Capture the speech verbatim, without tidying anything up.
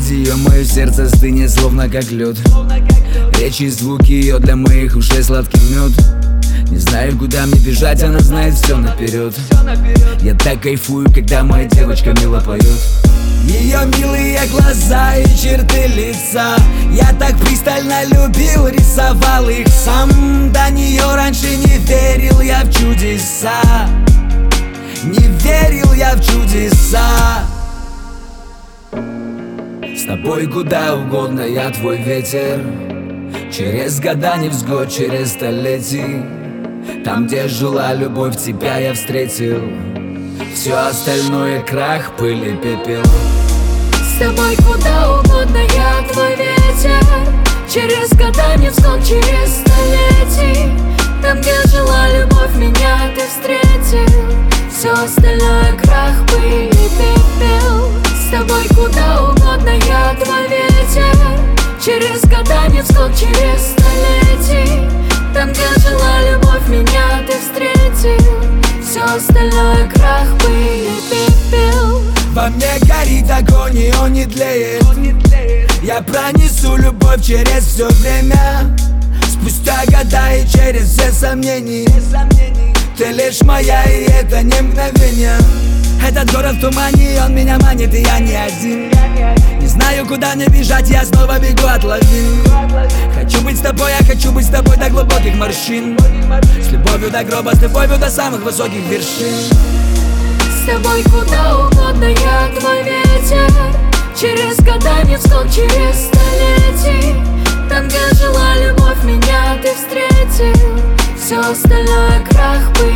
без ее мое сердце стынет, словно как лед. Речи и звуки ее для моих ушей сладкий мед. Не знаю, куда мне бежать, она знает все наперед. Я так кайфую, когда моя девочка мило поет. Ее милые глаза и черты лица я так пристально любил, рисовал их сам. До нее раньше не верил я в чудеса, не верил я в чудеса. С тобой куда угодно, я твой ветер. Через года, невзгод, через столетий. Там, где жила любовь, тебя я встретил. Все остальное крах, пыль и пепел. С тобой куда угодно, я твой ветер. Через года, невзгод, через столетий. Там, где жила любовь, меня ты встретил. Все остальное крах, пыль и пепел. С тобой куда угодно, я твой ветер. Через года, невзгод, через столетий. Там, где жила любовь, меня ты встретил. Все остальное крах, пыль и пепел. Во мне горит огонь, и он не тлеет. Я пронесу любовь через все время. Спустя года и через все сомнения. Ты лишь моя, и это не мгновение. Этот город в тумане, он меня манит, и я не один. Не знаю, куда мне бежать, я снова бегу от лавин. Хочу быть с тобой, я хочу быть с тобой до глубоких морщин. С любовью до гроба, с любовью до самых высоких вершин. С тобой куда угодно, я твой ветер. Через года, невзгод, через столетий. Там, где жила любовь, меня ты встретил. Все остальное крах, пыль